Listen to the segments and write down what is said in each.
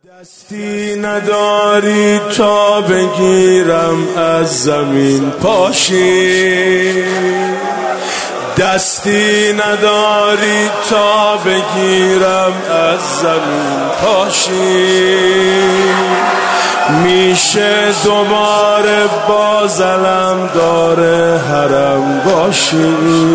دستی نداری تا بگیرم از زمین پاشی، دستی نداری تا بگیرم از زمین پاشی. میشه دوباره باز علم داره حرم باشی.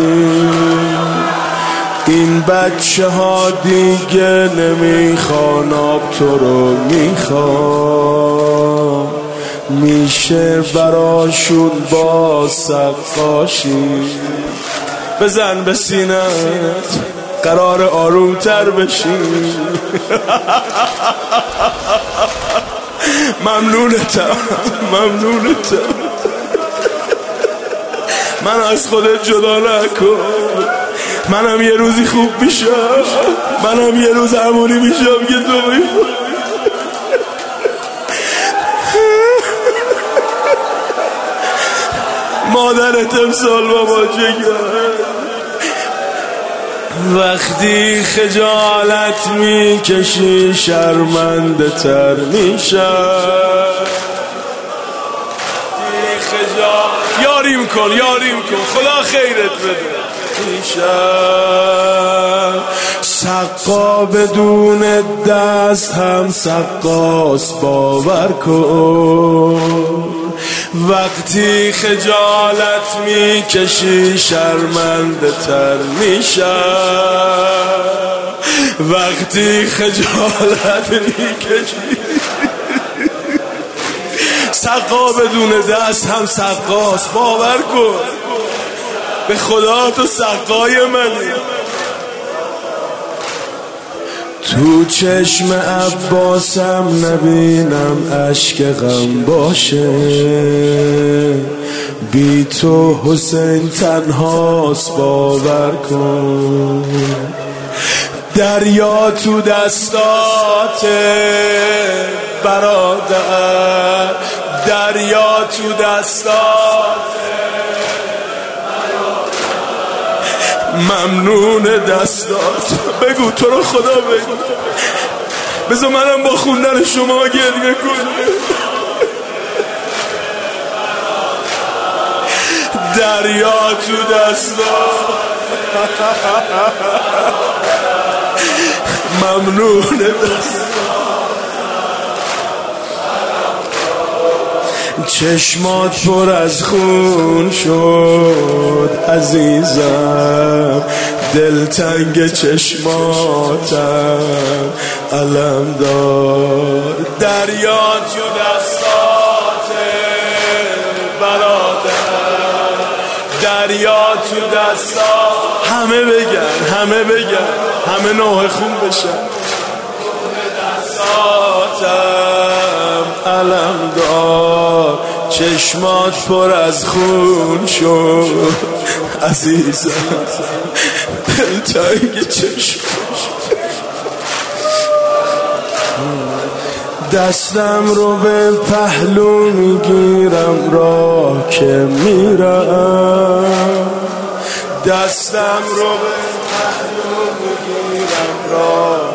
این بچه ها دیگه نمیخوان آب، تو رو میخوان. میشه براشون با سقاشی. بزن به سینت قرار آرومتر بشی. ممنونتم من از خودت جدا نکن. منم یه روزی خوب میشم، منم یه روز همونی میشم که تو میفهم. مادرت امسال بابا جگر. وقتی خجالت میکشی شرمنده تر میشم. یاریم کن خدا خیرت بده. سقا بدون دست هم سقاس، باور کن. وقتی خجالت میکشی شرمنده تر میشم. وقتی خجالت میکشی سقا بدون دست هم سقاس، باور کن. به خدا تو سقای منی. تو چشم عباسم نبینم اشک غم باشه. بی تو حسین تنهاست، باور کن. دریا تو دستات برادر، دریا تو دستات. ممنون دستات. بگو تو رو خدا بگو. بذار منم با خوندن شما گریه کنم. دریا تو دستات. ممنون دستات. چشمات پر از خون شد عزیزم، دلتنگ چشماتم علم دار. دریا تو دستات برادر، دریا تو دستات. همه بگن همه نوع خون بشن. دستاتم علم دار. چشمات پر از خون شد عزیزم، دلتنگ چشم. دستم رو به پهلو میگیرم راه که میرم. دستم رو به پهلو میگیرم راه.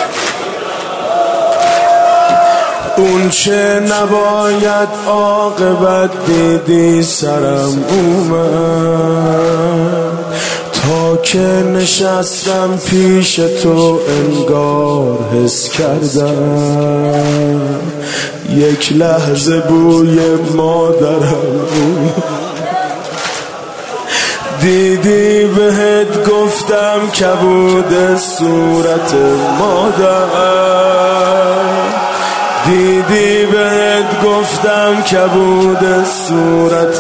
اون چه نباید عاقبت دیدی سرم اومد. تا که نشستم پیش تو انگار حس کردم یک لحظه بوی مادرم اومد. دیدی بهت گفتم کبود صورت مادر. دیدی بهت گفتم کبود صورت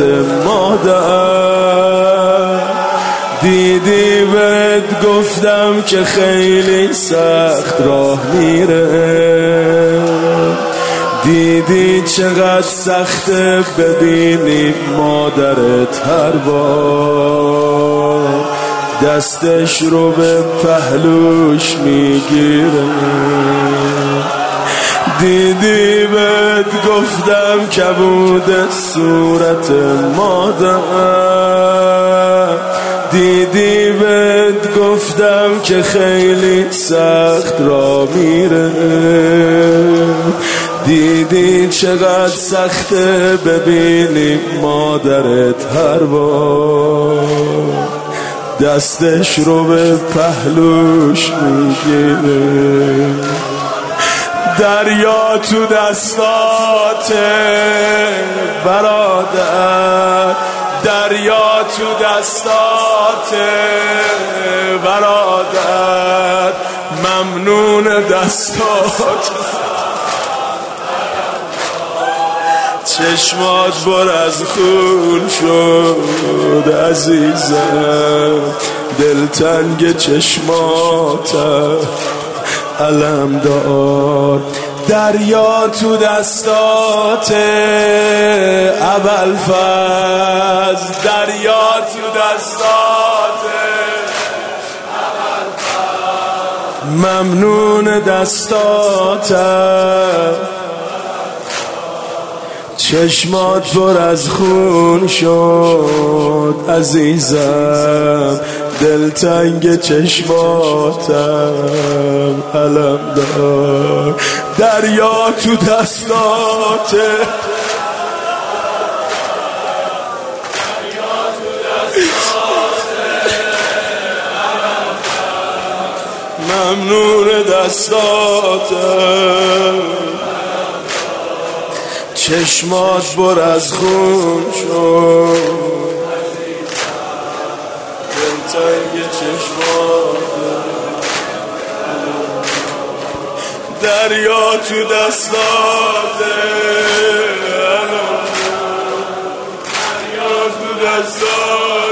مادر. دیدی بهت گفتم که خیلی سخت راه میره. دیدی چقدر سخته ببینی مادرت هر بار دستش رو به پهلوش میگیره. دیدی بهت گفتم کبود صورت مادر. دیدی بهت گفتم که خیلی سخت را میره. دیدی چقدر سخته ببینی مادرت هر بار دستش رو به پهلوش میگیره. دریا تو دستاته برادر، دریا تو دستاته برادر، ممنون دستات. چشمات بر از خون شد عزیزم، دلتنگ چشماتم علم دار. دریا تو دستاته ابوالفضل، دریا تو دستاته ممنون دستاتم. چشمات پر از خون شد عزیزم، دلتنگ چشماتم علم دار. دریا تو دستاته، ممنون دستاتم. چشمات پر از خون شد دلتنگ چشماتم. دریا تو دستاته، دریا تو دستاته.